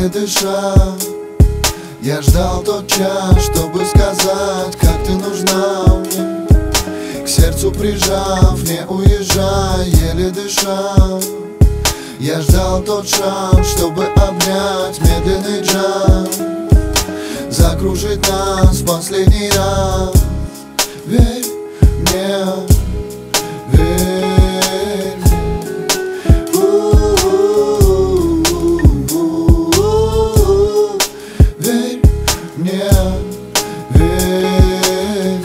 еле дыша. Я ждал тот час, чтобы сказать, как ты нужна мне. К сердцу прижав, не уезжай, еле дыша. Я ждал тот шаг, чтобы обнять медленный джаз, закружить нас в последний раз. Верь мне, верь мне. Верь мне, верь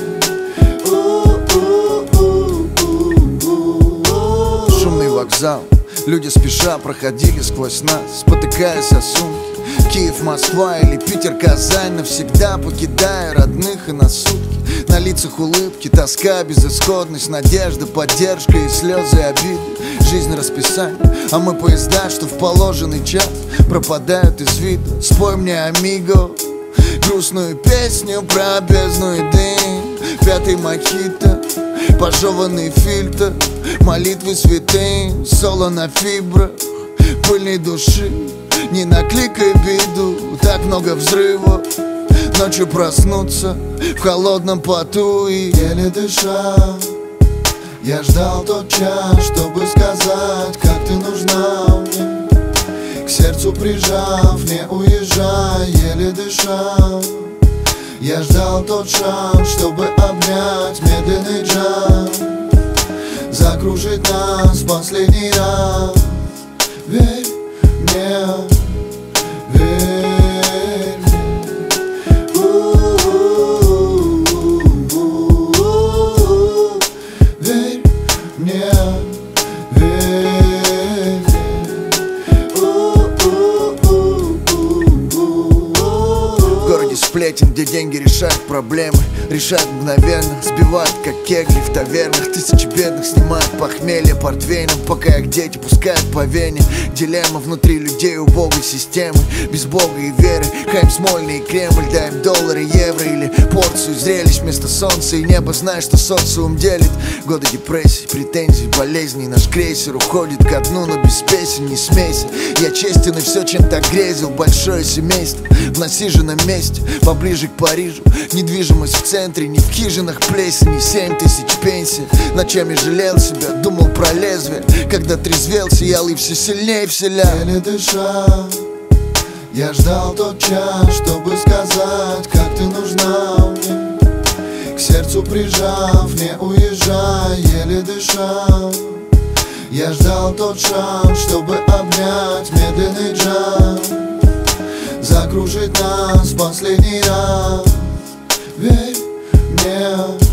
мне. Шумный вокзал, люди спеша проходили сквозь нас, спотыкаясь о сумки. Киев, Москва или Питер, Казань, навсегда покидая родных и на сутки. На лицах улыбки, тоска, безысходность, надежда, поддержка и слезы обиды. Жизнь расписание, а мы поезда, что в положенный час пропадают из виду. Спой мне, амиго, грустную песню про бездну и дым. Пятый мохито, пожеванный фильтр, молитвы святым, соло на фибрах пыльной души. Не накликай беду, так много взрывов. Ночью проснуться в холодном поту и еле дыша. Я ждал тот час, чтобы сказать, как ты нужна мне. К сердцу прижав, не уезжай, еле дыша. Я ждал тот шаг, чтобы обнять медленный джаз, закружить нас в последний раз. Верь мне, верь мне. Верь мне, верь в городе сплетен, где деньги решают проблемы, решают мгновенно, сбивают как кегли в тавернах. Тысячи бедных снимают похмелье портвейном, пока их дети пускают по вене. Дилемма внутри людей убогой системы, без бога и веры. Хайм Смольный и Кремль, дай им доллары, евро или порцию зрелищ вместо солнца и неба. Знаешь, что социум делит. Годы депрессий, претензий, болезней. Наш крейсер уходит ко дну, но без песен не смейся. Я честен и все, чем так грезил. Большое семейство в насиженном месте, поближе к Парижу. Недвижимость в центре, не в хижинах плесень, не 7000 пенсий. Ночами жалел себя, думал про лезвие. Когда трезвел, сиял и все сильнее вселял. Еле дыша. Я ждал тот час, чтобы сказать, как ты нужна мне. К сердцу прижав, не уезжай, еле дыша. Я ждал тот шаг, чтобы обнять медленный джаз, закружить нас в последний раз. Верь мне.